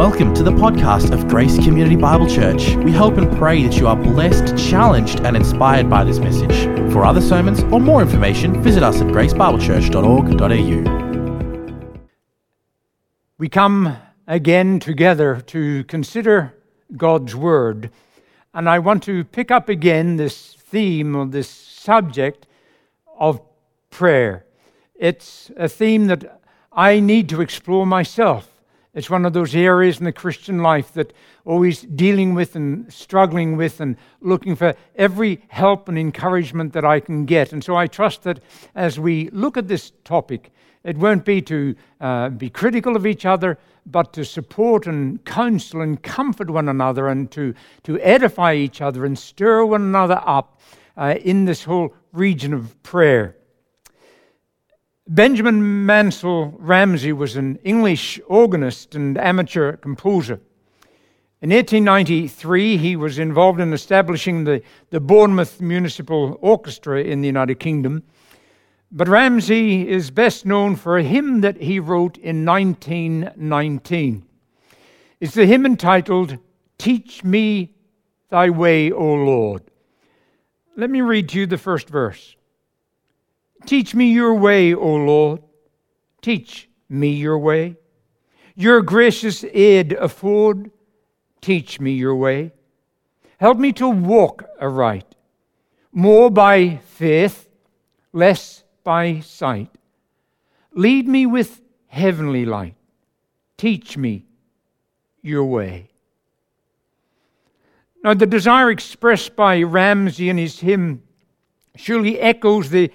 Welcome to the podcast of Grace Community Bible Church. We hope and pray that you are blessed, challenged, and inspired by this message. For other sermons or more information, visit us at gracebiblechurch.org.au. We come again together to consider God's Word, and I want to pick up again this theme or this subject of prayer. It's a theme that I need to explore myself. It's one of those areas in the Christian life that always dealing with and struggling with and looking for every help and encouragement that I can get. And so I trust that as we look at this topic, it won't be to be critical of each other, but to support and counsel and comfort one another and to edify each other and stir one another up in this whole region of prayer. Benjamin Mansell Ramsey was an English organist and amateur composer. In 1893, he was involved in establishing the Bournemouth Municipal Orchestra in the United Kingdom. But Ramsey is best known for a hymn that he wrote in 1919. It's the hymn entitled, "Teach Me Thy Way, O Lord." Let me read to you the first verse. Teach me your way, O Lord. Teach me your way. Your gracious aid afford. Teach me your way. Help me to walk aright, more by faith, less by sight. Lead me with heavenly light. Teach me your way. Now, the desire expressed by Ramsey in his hymn surely echoes the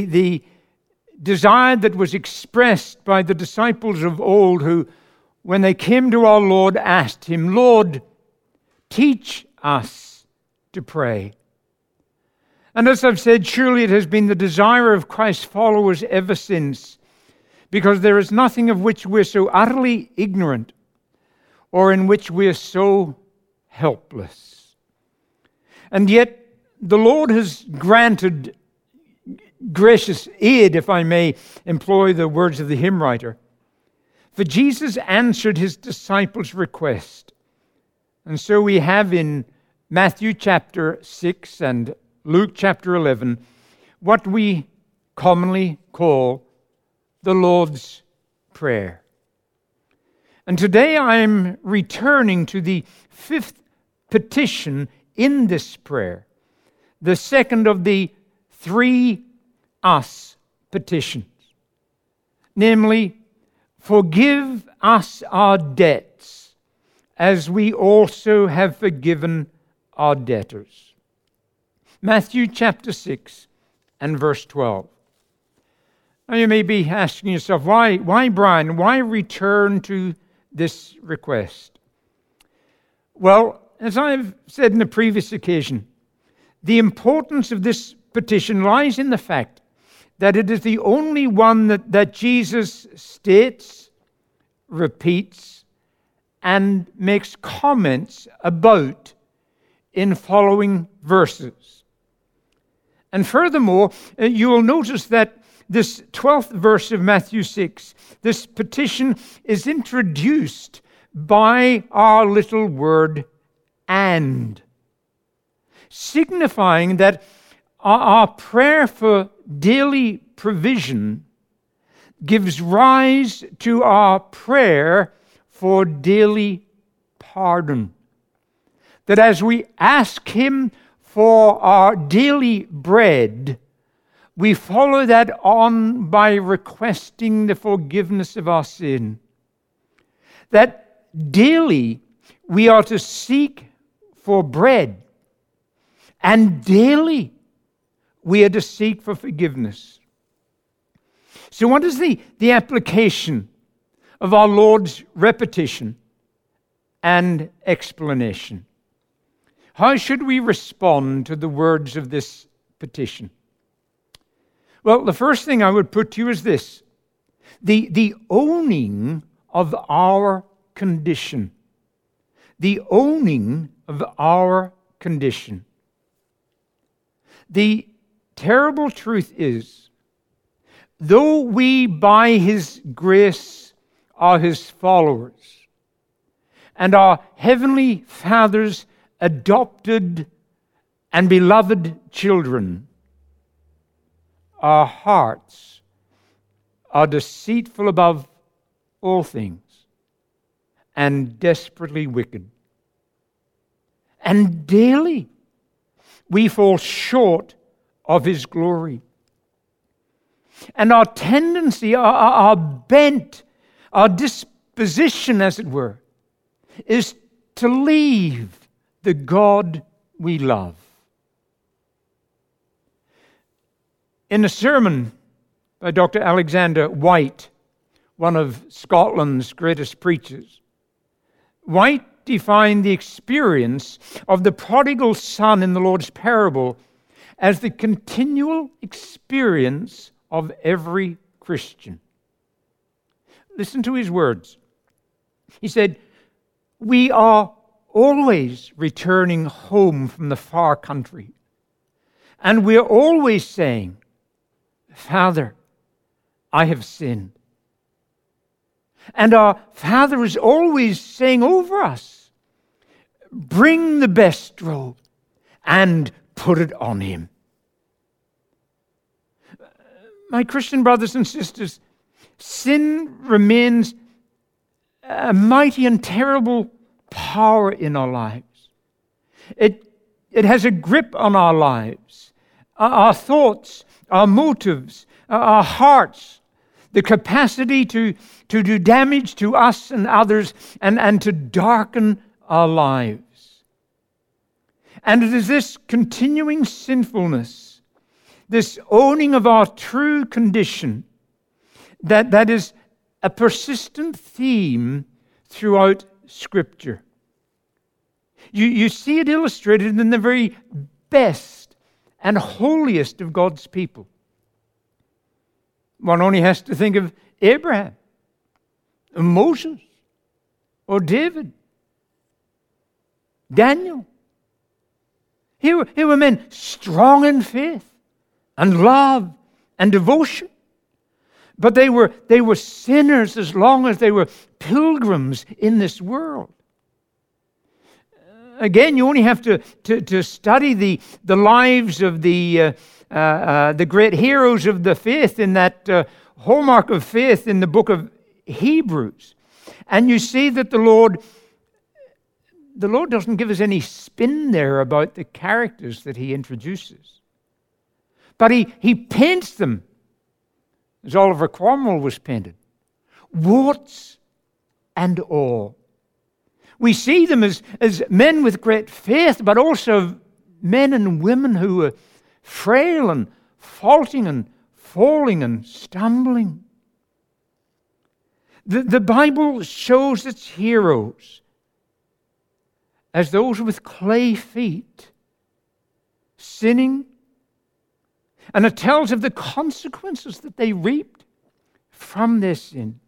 desire that was expressed by the disciples of old who, when they came to our Lord, asked him, "Lord, teach us to pray." And as I've said, surely it has been the desire of Christ's followers ever since, because there is nothing of which we're so utterly ignorant or in which we're so helpless. And yet, the Lord has granted gracious aid, if I may employ the words of the hymn writer. For Jesus answered his disciples' request. And so we have in Matthew chapter 6 and Luke chapter 11 what we commonly call the Lord's Prayer. And today I am returning to the fifth petition in this prayer, the second of the three us petitions, namely, forgive us our debts as we also have forgiven our debtors. Matthew chapter 6 and verse 12. Now you may be asking yourself, why Brian? Why return to this request? Well, as I've said in the previous occasion, the importance of this petition lies in the fact that it is the only one that Jesus states, repeats, and makes comments about in following verses. And furthermore, you will notice that this 12th verse of Matthew 6, this petition is introduced by our little word, and, signifying that our prayer for daily provision gives rise to our prayer for daily pardon. That as we ask Him for our daily bread, we follow that on by requesting the forgiveness of our sin. That daily we are to seek for bread, and daily we are to seek for forgiveness. So what is the application of our Lord's repetition and explanation? How should we respond to the words of this petition? Well, the first thing I would put to you is this: the owning of our condition. The owning of our condition. The terrible truth is, though we by His grace are His followers, and our Heavenly Father's adopted and beloved children, our hearts are deceitful above all things and desperately wicked. And daily we fall short of His glory. And our tendency, our bent, our disposition, as it were, is to leave the God we love. In a sermon by Dr. Alexander White, one of Scotland's greatest preachers, White defined the experience of the prodigal son in the Lord's parable as the continual experience of every Christian. Listen to his words. He said, "We are always returning home from the far country, and we are always saying, 'Father, I have sinned.' And our Father is always saying over us, 'Bring the best robe and put it on him.'" My Christian brothers and sisters, sin remains a mighty and terrible power in our lives. It has a grip on our lives, our thoughts, our motives, our hearts, the capacity to do damage to us and others and to darken our lives. And it is this continuing sinfulness, this owning of our true condition, that is a persistent theme throughout Scripture. You see it illustrated in the very best and holiest of God's people. One only has to think of Abraham, or Moses, or David, Daniel. Here were men strong in faith and love and devotion. But they were sinners as long as they were pilgrims in this world. Again, you only have to study the lives of the great heroes of the faith in that hallmark of faith in the book of Hebrews. And you see that the Lord doesn't give us any spin there about the characters that He introduces. But He paints them as Oliver Cromwell was painted, warts and all. We see them as men with great faith, but also men and women who are frail and faulting and falling and stumbling. The Bible shows its heroes as those with clay feet, sinning, and it tells of the consequences that they reaped from their sin.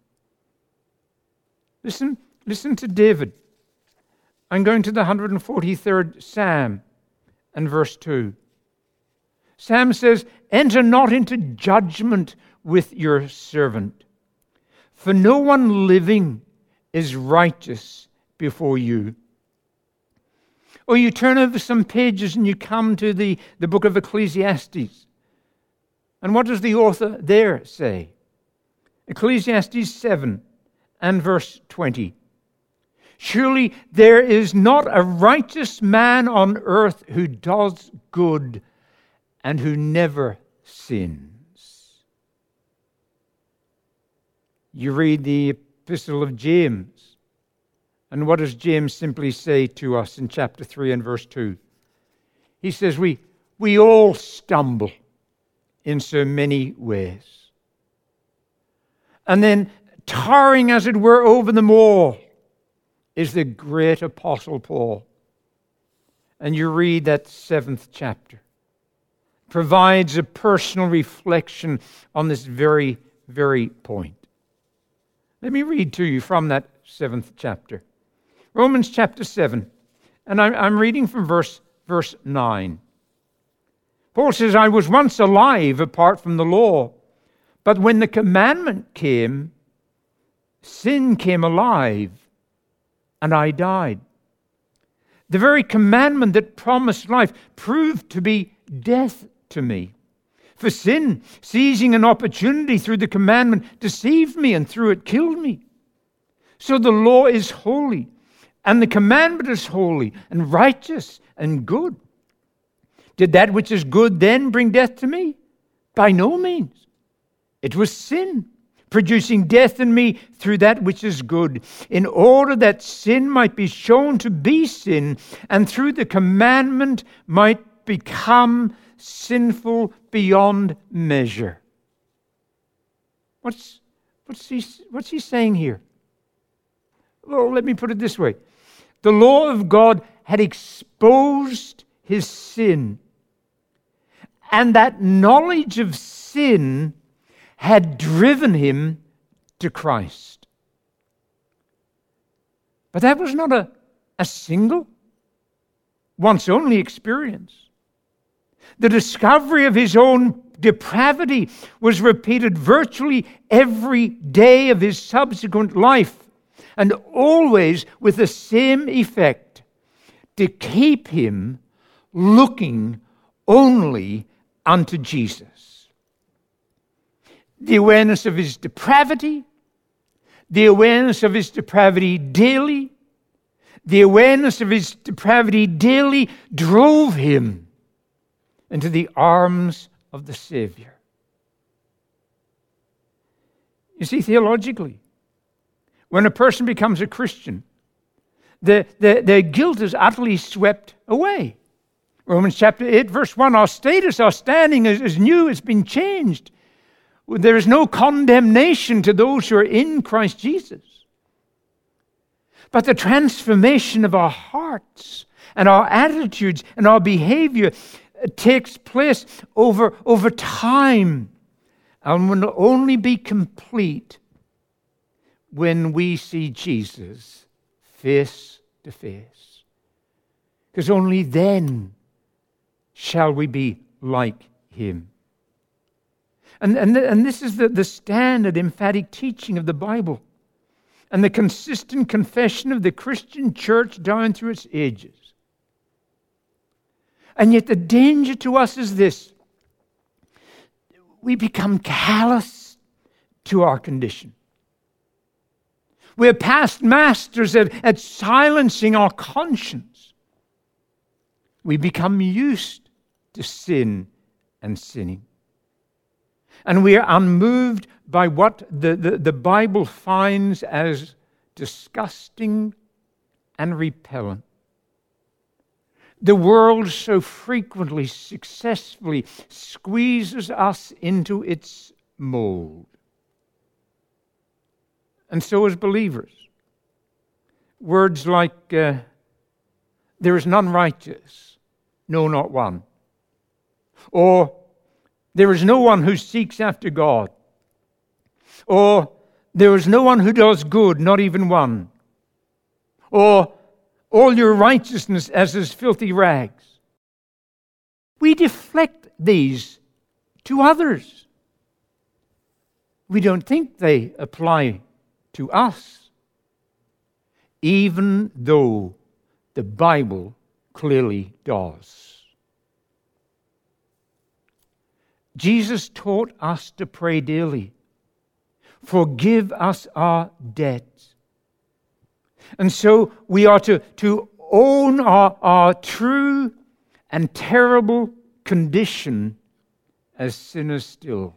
Listen to David. I'm going to the 143rd Psalm and verse 2. Psalm says, "Enter not into judgment with your servant, for no one living is righteous before you." Or you turn over some pages and you come to the book of Ecclesiastes. And what does the author there say? Ecclesiastes 7 and verse 20. "Surely there is not a righteous man on earth who does good and who never sins." You read the epistle of James, and what does James simply say to us in chapter 3 and verse 2? He says, we all stumble in so many ways. And then, towering as it were over them all, is the great Apostle Paul. And you read that 7th chapter. Provides a personal reflection on this very, very point. Let me read to you from that 7th chapter. Romans chapter 7. And I'm reading from verse 9. Paul says, "I was once alive apart from the law, but when the commandment came, sin came alive and I died. The very commandment that promised life proved to be death to me. For sin, seizing an opportunity through the commandment, deceived me and through it killed me. So the law is holy, and the commandment is holy and righteous and good. Did that which is good then bring death to me? By no means. It was sin, producing death in me through that which is good, in order that sin might be shown to be sin, and through the commandment might become sinful beyond measure. What's he saying here? Well, let me put it this way. The law of God had exposed his sin, and that knowledge of sin had driven him to Christ. But that was not a single, once only experience. The discovery of his own depravity was repeated virtually every day of his subsequent life, and always with the same effect, to keep him looking only unto Jesus. The awareness of his depravity, the awareness of his depravity daily, the awareness of his depravity daily drove him into the arms of the Savior. You see, theologically, when a person becomes a Christian, their guilt is utterly swept away. Romans chapter 8, verse 1, our status, our standing is new, it's been changed. There is no condemnation to those who are in Christ Jesus. But the transformation of our hearts and our attitudes and our behavior takes place over time and will only be complete when we see Jesus face to face. Because only then shall we be like him. And this is the standard emphatic teaching of the Bible and the consistent confession of the Christian church down through its ages. And yet the danger to us is this: we become callous to our condition. We're past masters at silencing our conscience. We become used to sin and sinning. And we are unmoved by what the Bible finds as disgusting and repellent. The world so frequently, successfully squeezes us into its mold. And so as believers, words like, there is none righteous, no, not one. Or, there is no one who seeks after God. Or, there is no one who does good, not even one. Or, all your righteousness as is filthy rags. We deflect these to others. We don't think they apply to us, even though the Bible clearly does. Jesus taught us to pray daily, forgive us our debts. And so we are to own our true and terrible condition as sinners still.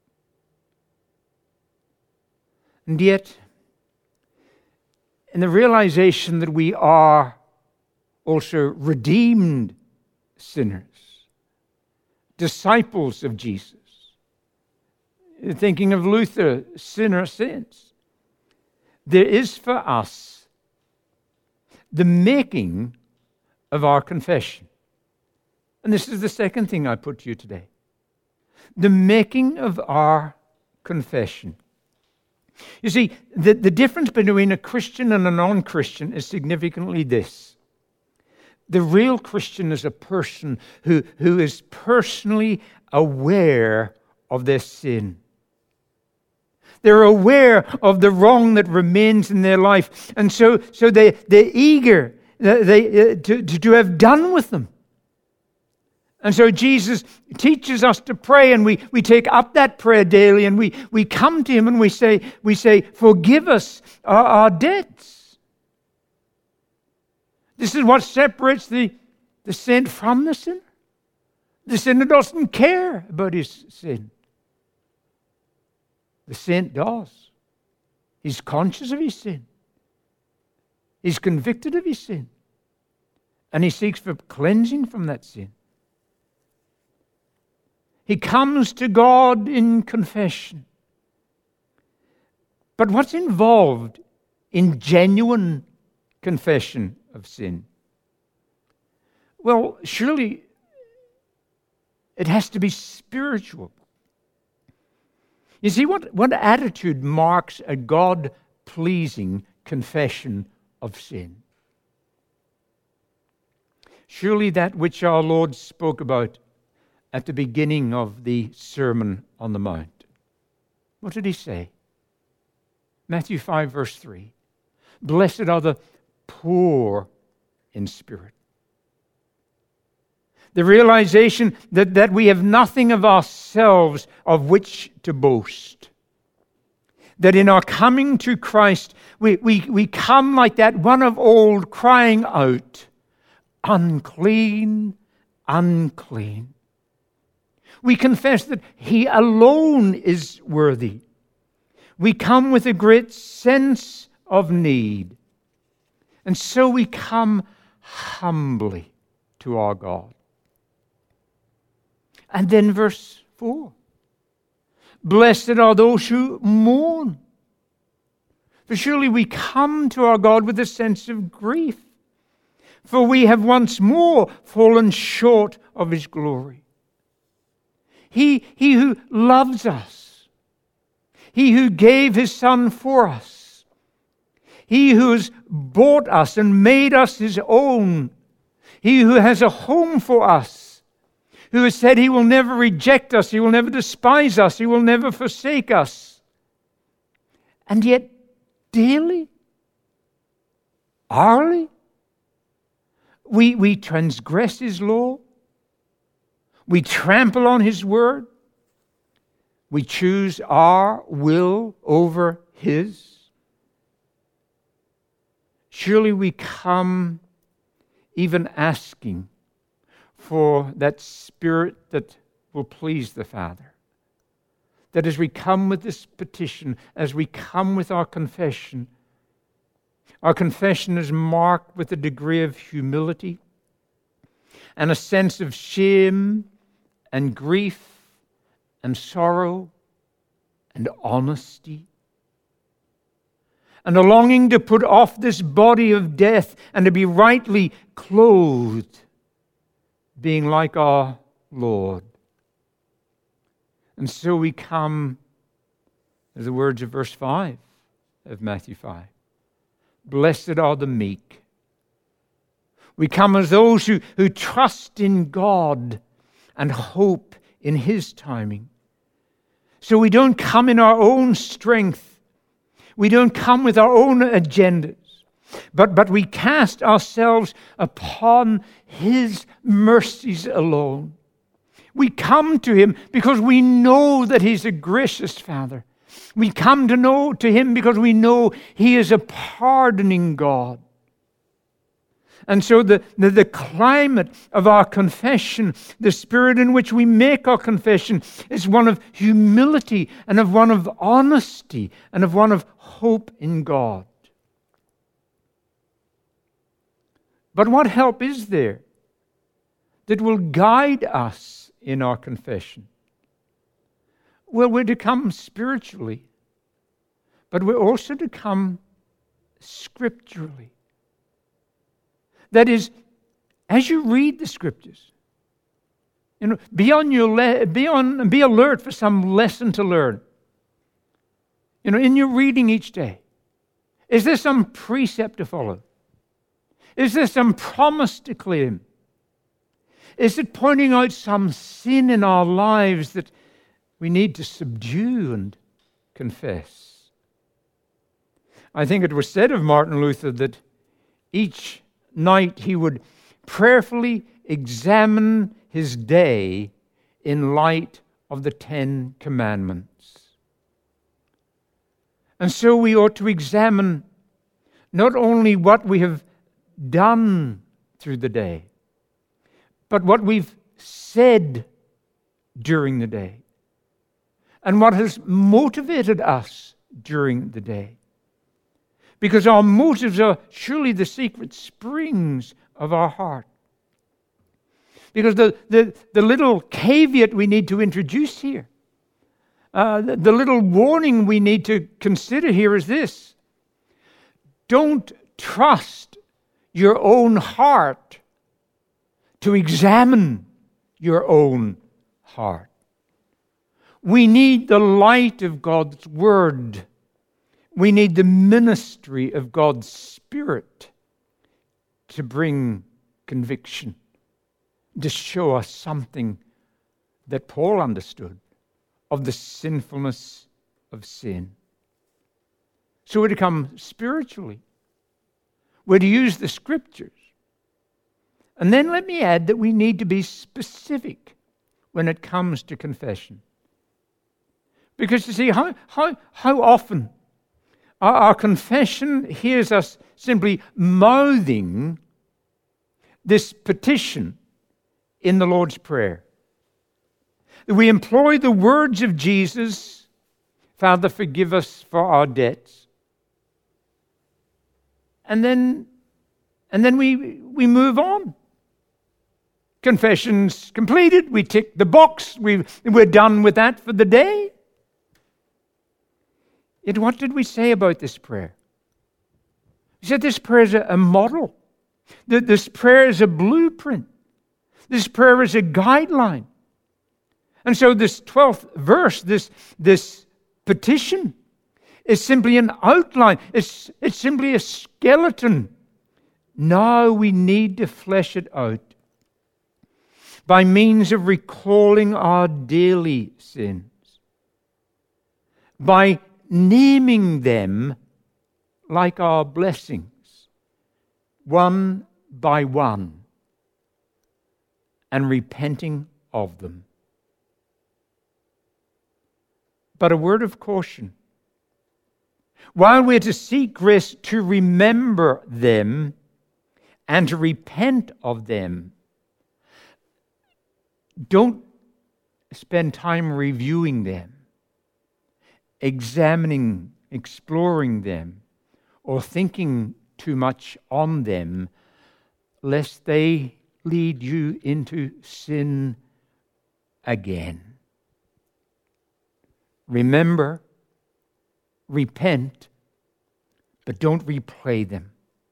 And yet, in the realization that we are also redeemed sinners, disciples of Jesus, thinking of Luther, sinner saints, there is for us the making of our confession. And this is the second thing I put to you today. The making of our confession. You see, the difference between a Christian and a non-Christian is significantly this. The real Christian is a person who is personally aware of their sin. They're aware of the wrong that remains in their life. And so they're eager to have done with them. And so Jesus teaches us to pray, and we take up that prayer daily, and we come to Him and we say, forgive us our debts. This is what separates the saint from the sinner. The sinner doesn't care about his sin. The saint does. He's conscious of his sin. He's convicted of his sin. And he seeks for cleansing from that sin. He comes to God in confession. But what's involved in genuine confession of sin? Well, surely it has to be spiritual. You see, what attitude marks a God-pleasing confession of sin? Surely that which our Lord spoke about at the beginning of the Sermon on the Mount. What did He say? Matthew 5, verse 3. Blessed are the poor in spirit. The realization that we have nothing of ourselves of which to boast. That in our coming to Christ, we come like that one of old crying out, unclean, unclean. We confess that He alone is worthy. We come with a great sense of need. And so we come humbly to our God. And then verse 4. Blessed are those who mourn. For surely we come to our God with a sense of grief. For we have once more fallen short of His glory. He who loves us. He who gave His Son for us. He who has bought us and made us His own. He who has a home for us. Who has said He will never reject us, He will never despise us, He will never forsake us. And yet, daily, hourly, we transgress His law, we trample on His word, we choose our will over His. Surely we come even asking for that Spirit that will please the Father. That as we come with this petition, as we come with our confession is marked with a degree of humility and a sense of shame and grief and sorrow and honesty. And a longing to put off this body of death and to be rightly clothed, being like our Lord. And so we come, as the words of verse 5 of Matthew 5. Blessed are the meek. We come as those who trust in God and hope in His timing. So we don't come in our own strength. We don't come with our own agendas. But we cast ourselves upon His mercies alone. We come to Him because we know that He's a gracious Father. We come to Him because we know He is a pardoning God. And so the climate of our confession, the spirit in which we make our confession, is one of humility and of one of honesty and of one of hope in God. But what help is there that will guide us in our confession? Well, we're to come spiritually, but we're also to come scripturally. That is, as you read the Scriptures, be alert for some lesson to learn. In your reading each day, is there some precept to follow? Is there some promise to claim? Is it pointing out some sin in our lives that we need to subdue and confess. I think it was said of Martin Luther that each night he would prayerfully examine his day in light of the 10 Commandments. And so we ought to examine not only what we have done through the day, but what we've said during the day, and what has motivated us during the day. Because our motives are surely the secret springs of our heart. Because the little caveat we need to introduce here, the little warning we need to consider here is this: don't trust your own heart to examine your own heart. We need the light of God's Word. We need the ministry of God's Spirit to bring conviction, to show us something that Paul understood of the sinfulness of sin. So we're to come spiritually. We're to use the Scriptures. And then let me add that we need to be specific when it comes to confession. Because you see, how often our confession hears us simply mouthing this petition in the Lord's Prayer. We employ the words of Jesus, Father, forgive us for our debts. And then we move on. Confession's completed. We tick the box. We're done with that for the day. Yet what did we say about this prayer? We said this prayer is a model. This prayer is a blueprint. This prayer is a guideline. And so this 12th verse, this petition, is simply an outline. It's simply a skeleton. Now we need to flesh it out by means of recalling our daily sins, by naming them like our blessings, one by one, and repenting of them. But a word of caution. While we're to seek grace to remember them and to repent of them, don't spend time reviewing them, examining, exploring them, or thinking too much on them, lest they lead you into sin again. Remember, repent, but don't replay them.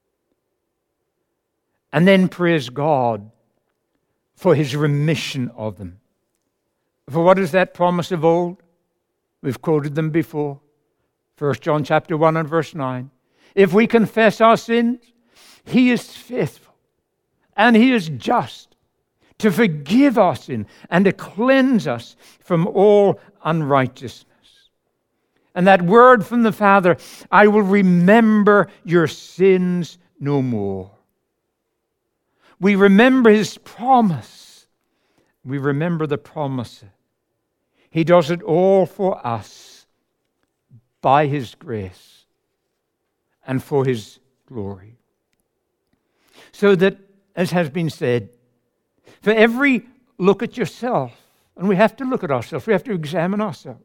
And then praise God for His remission of them. For what is that promise of old? We've quoted them before. 1 John chapter 1 and verse 9. If we confess our sins, He is faithful and He is just to forgive our sin and to cleanse us from all unrighteousness. And that word from the Father, I will remember your sins no more. We remember His promise. We remember the promise. He does it all for us by His grace and for His glory. So that, as has been said, for every look at yourself, and we have to look at ourselves, we have to examine ourselves,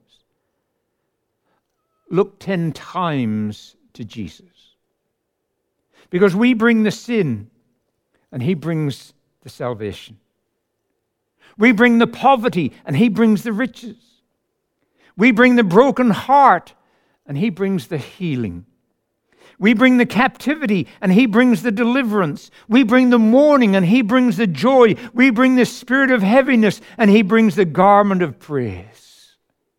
look 10 times to Jesus. Because we bring the sin, and He brings the salvation. We bring the poverty, and He brings the riches. We bring the broken heart, and He brings the healing. We bring the captivity, and He brings the deliverance. We bring the mourning, and He brings the joy. We bring the spirit of heaviness, and He brings the garment of praise.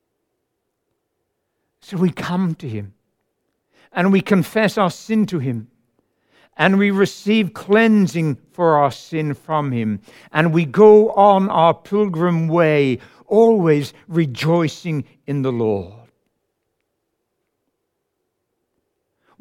So we come to Him, and we confess our sin to Him, and we receive cleansing for our sin from Him, and we go on our pilgrim way, always rejoicing in the Lord.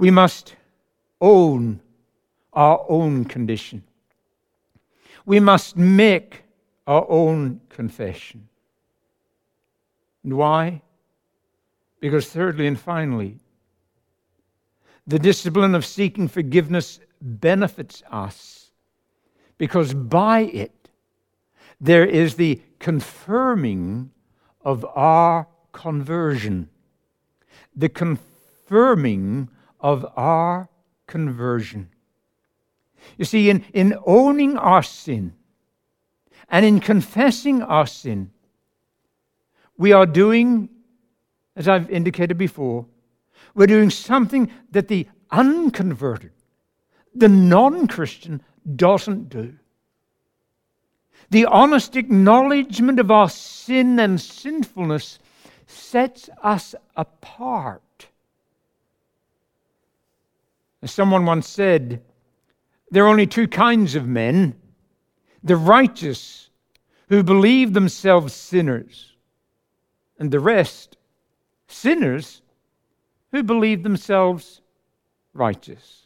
We must own our own condition. We must make our own confession. And why? Because thirdly and finally, the discipline of seeking forgiveness benefits us, because by it there is the confirming of our conversion. The confirming of our conversion. You see, in owning our sin and in confessing our sin, we are doing, as I've indicated before, we're doing something that the unconverted, the non-Christian, doesn't do. The honest acknowledgement of our sin and sinfulness sets us apart. As someone once said, there are only two kinds of men: the righteous, who believe themselves sinners, and the rest, sinners, who believe themselves righteous.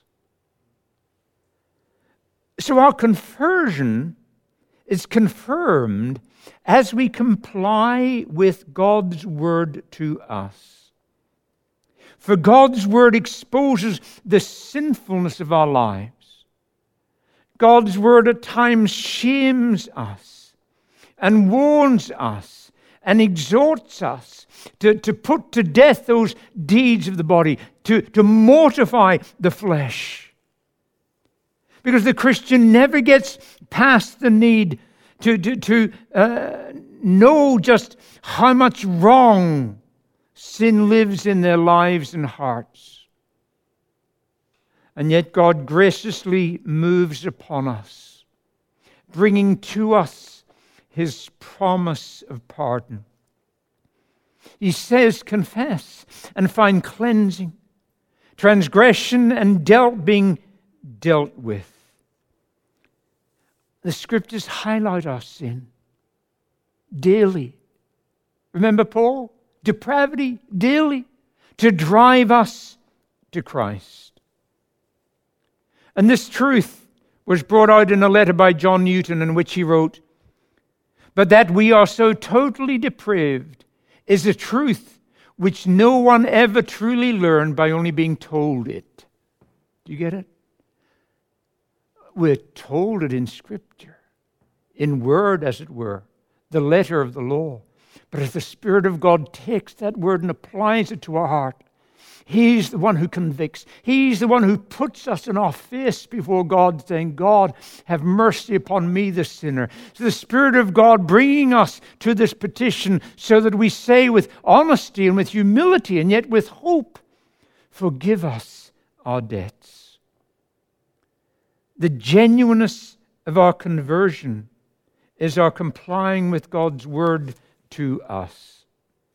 So our conversion is confirmed as we comply with God's word to us. For God's word exposes the sinfulness of our lives. God's word at times shames us and warns us and exhorts us to put to death those deeds of the body, to mortify the flesh. Because the Christian never gets past the need to know just how much wrong sin lives in their lives and hearts. And yet God graciously moves upon us, bringing to us His promise of pardon. He says, confess and find cleansing, transgression and being dealt with. The Scriptures highlight our sin daily. Remember Paul? Depravity daily, to drive us to Christ. And this truth was brought out in a letter by John Newton, in which he wrote, "But that we are so totally depraved is a truth which no one ever truly learned by only being told it." Do you get it? We're told it in Scripture, in word, as it were, the letter of the law. But as the Spirit of God takes that word and applies it to our heart, He's the one who convicts. He's the one who puts us in our face before God, saying, "God, have mercy upon me, the sinner." So the Spirit of God bringing us to this petition so that we say with honesty and with humility and yet with hope, "Forgive us our debts." The genuineness of our conversion is our complying with God's word to us.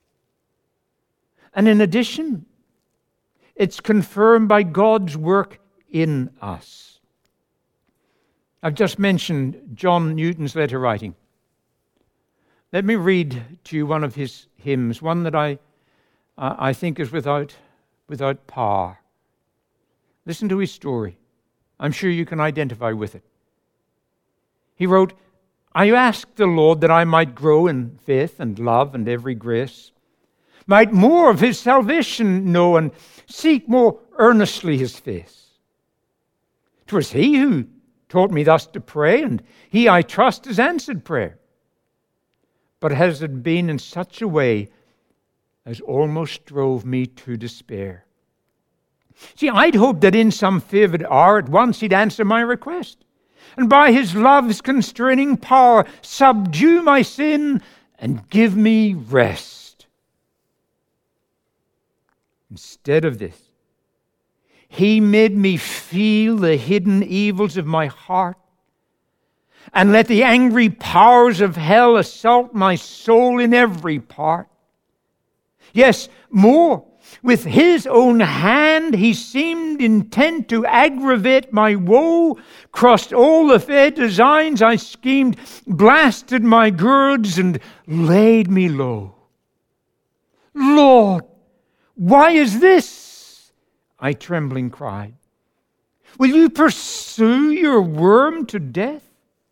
And in addition, it's confirmed by God's work in us. I've just mentioned John Newton's letter writing. Let me read to you one of his hymns, one that I think is without par. Listen to his story. I'm sure you can identify with it. He wrote, "I asked the Lord that I might grow in faith and love and every grace, might more of His salvation know and seek more earnestly His face. 'Twas He who taught me thus to pray, and He, I trust, has answered prayer. But has it been in such a way as almost drove me to despair? See, I'd hoped that in some favored hour at once He'd answer my request, and by His love's constraining power subdue my sin and give me rest. Instead of this, He made me feel the hidden evils of my heart and let the angry powers of hell assault my soul in every part. Yes, more, with His own hand He seemed intent to aggravate my woe, crossed all the fair designs I schemed, blasted my girds and laid me low. Lord, why is this? I trembling cried. Will you pursue your worm to death?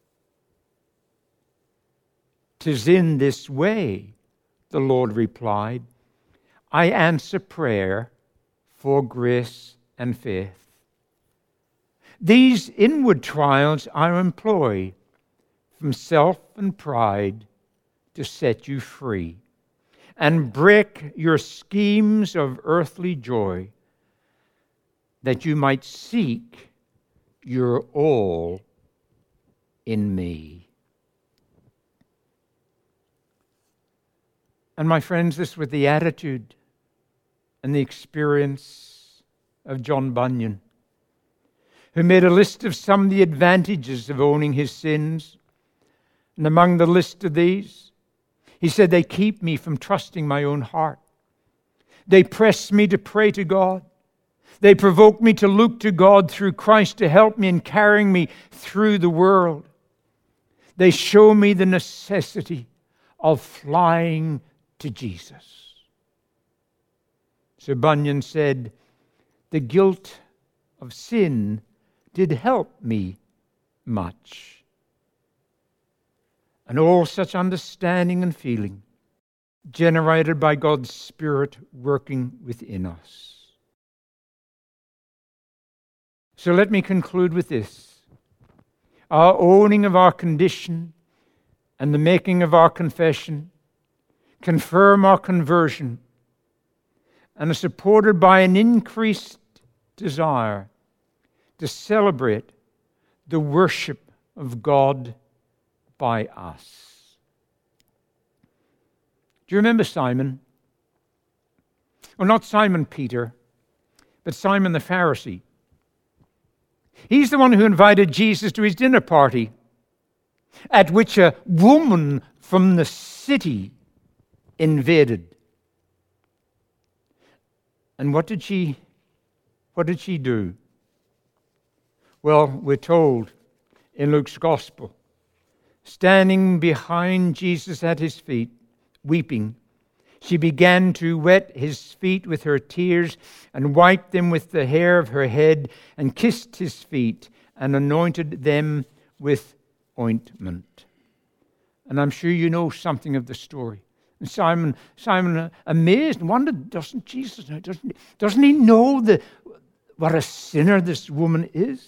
'Tis in this way, the Lord replied, I answer prayer for grace and faith. These inward trials I employ from self and pride to set you free and break your schemes of earthly joy, that you might seek your all in me. And my friends, this was the attitude and the experience of John Bunyan, who made a list of some of the advantages of owning his sins. And among the list of these, he said, they keep me from trusting my own heart. They press me to pray to God. They provoke me to look to God through Christ to help me in carrying me through the world. They show me the necessity of flying to Jesus. Sir Bunyan said, the guilt of sin did help me much. And all such understanding and feeling generated by God's Spirit working within us. So let me conclude with this. Our owning of our condition and the making of our confession confirm our conversion and are supported by an increased desire to celebrate the worship of God by us. Do you remember Simon? Well, not Simon Peter, but Simon the Pharisee. He's the one who invited Jesus to his dinner party, at which a woman from the city invaded. And what did she do? Well, we're told in Luke's Gospel, standing behind Jesus at his feet, weeping, she began to wet his feet with her tears and wiped them with the hair of her head and kissed his feet and anointed them with ointment. And I'm sure you know something of the story. And Simon, amazed and wondered, doesn't Jesus know? Doesn't he know what a sinner this woman is?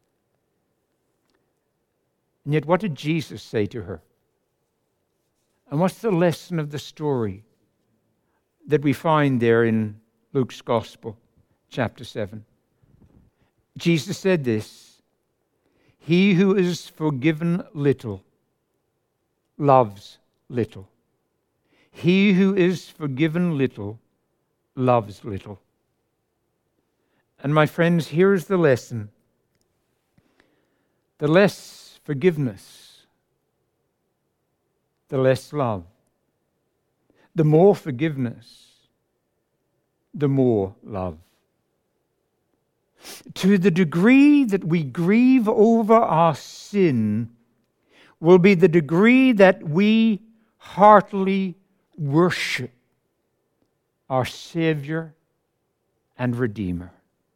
And yet what did Jesus say to her? And what's the lesson of the story that we find there in Luke's Gospel, chapter 7? Jesus said this, he who is forgiven little loves little. He who is forgiven little loves little. And my friends, here's the lesson. The less forgiveness, the less love. The more forgiveness, the more love. To the degree that we grieve over our sin will be the degree that we heartily worship our Savior and Redeemer.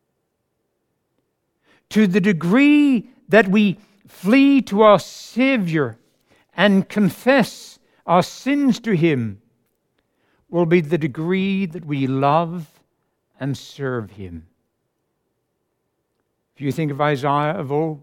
To the degree that we flee to our Savior and confess our sins to Him will be the degree that we love and serve Him. If you think of Isaiah of old,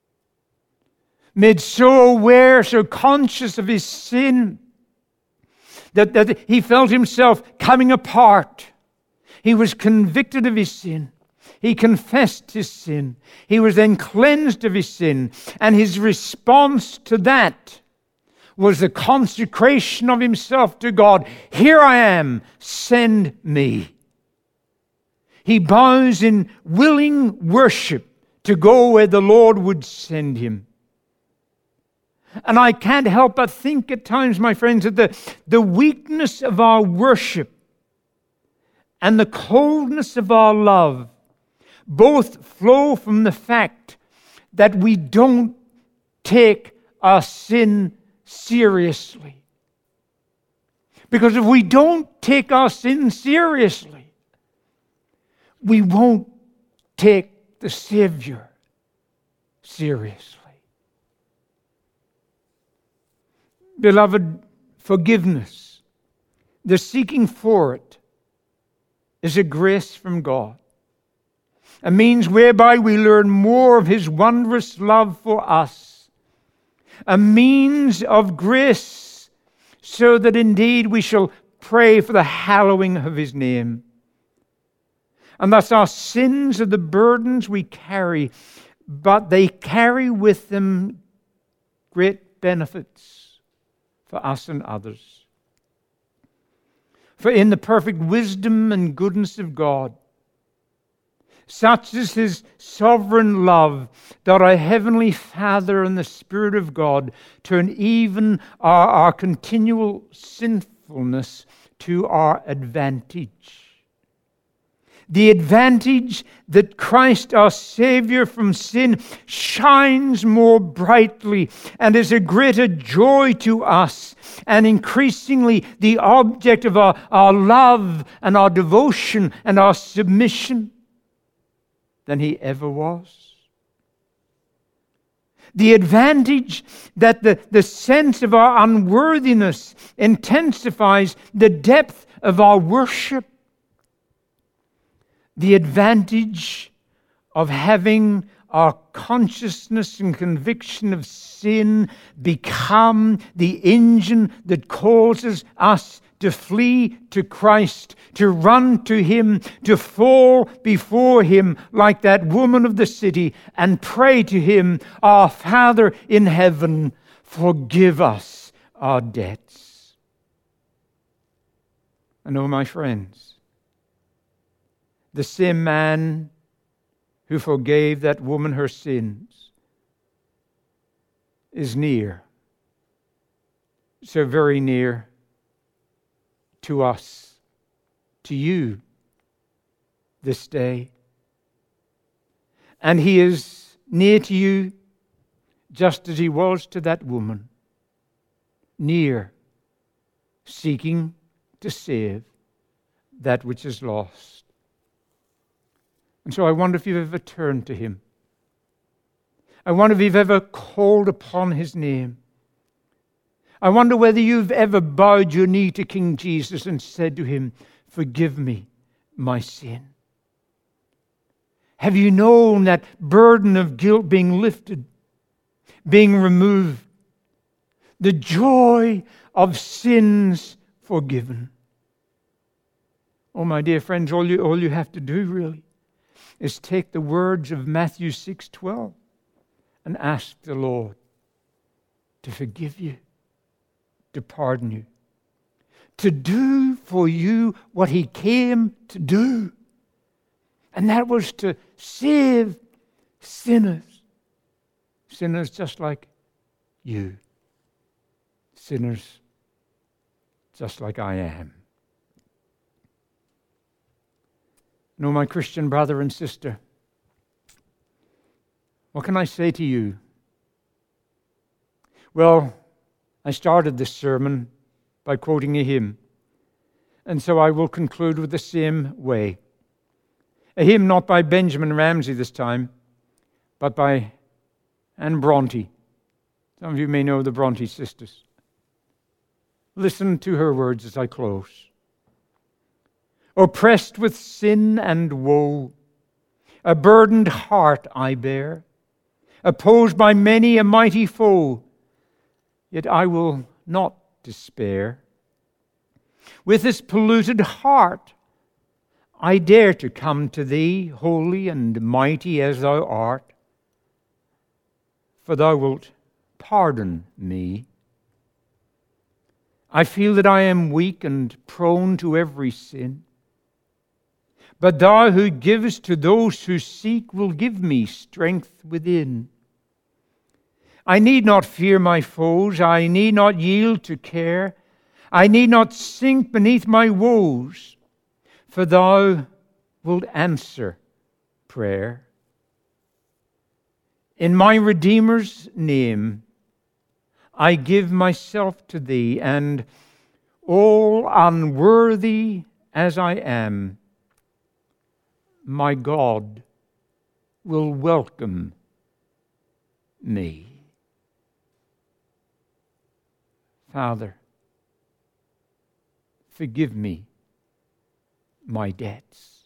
made so aware, so conscious of his sin, that he felt himself coming apart. He was convicted of his sin. He confessed his sin. He was then cleansed of his sin. And his response to that was the consecration of himself to God. Here I am, send me. He bows in willing worship to go where the Lord would send him. And I can't help but think at times, my friends, that the weakness of our worship and the coldness of our love both flow from the fact that we don't take our sin seriously. Because if we don't take our sin seriously, we won't take the Savior seriously. Beloved, forgiveness, the seeking for it, is a grace from God, a means whereby we learn more of His wondrous love for us, a means of grace so that indeed we shall pray for the hallowing of His name. And thus our sins are the burdens we carry, but they carry with them great benefits for us and others. For in the perfect wisdom and goodness of God, such is His sovereign love, that our Heavenly Father and the Spirit of God turn even our continual sinfulness to our advantage. The advantage that Christ, our Savior from sin, shines more brightly and is a greater joy to us, and increasingly the object of our love and our devotion and our submission than He ever was. The advantage that the sense of our unworthiness intensifies the depth of our worship. The advantage of having our consciousness and conviction of sin become the engine that causes us to flee to Christ, to run to Him, to fall before Him like that woman of the city and pray to Him, "Our Father in heaven, forgive us our debts." And oh, my friends, the same man who forgave that woman her sins is near, so very near to us, to you this day. And He is near to you just as He was to that woman, near, seeking to save that which is lost. And so I wonder if you've ever turned to Him. I wonder if you've ever called upon His name. I wonder whether you've ever bowed your knee to King Jesus and said to Him, "Forgive me my sin." Have you known that burden of guilt being lifted, being removed? The joy of sins forgiven. Oh, my dear friends, all you have to do really is take the words of Matthew 6:12 and ask the Lord to forgive you, to pardon you, to do for you what He came to do. And that was to save sinners. Sinners just like you. Sinners just like I am. No, my Christian brother and sister, what can I say to you? Well, I started this sermon by quoting a hymn, and so I will conclude with the same way. A hymn not by Benjamin Ramsey this time, but by Anne Bronte. Some of you may know the Bronte sisters. Listen to her words as I close. Oppressed with sin and woe, a burdened heart I bear, opposed by many a mighty foe, yet I will not despair. With this polluted heart, I dare to come to Thee, holy and mighty as Thou art, for Thou wilt pardon me. I feel that I am weak and prone to every sin, but Thou who givest to those who seek will give me strength within. I need not fear my foes, I need not yield to care, I need not sink beneath my woes, for Thou wilt answer prayer. In my Redeemer's name, I give myself to Thee, and all unworthy as I am, my God, will welcome me. Father, forgive me my debts.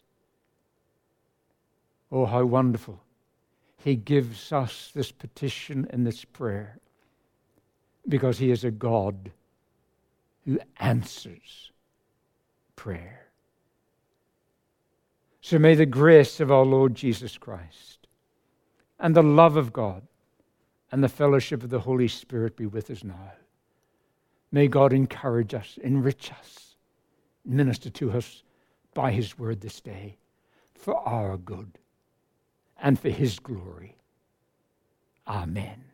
Oh, how wonderful. He gives us this petition and this prayer because he is a God who answers prayer. So may the grace of our Lord Jesus Christ and the love of God and the fellowship of the Holy Spirit be with us now. May God encourage us, enrich us, minister to us by his word this day for our good and for his glory. Amen.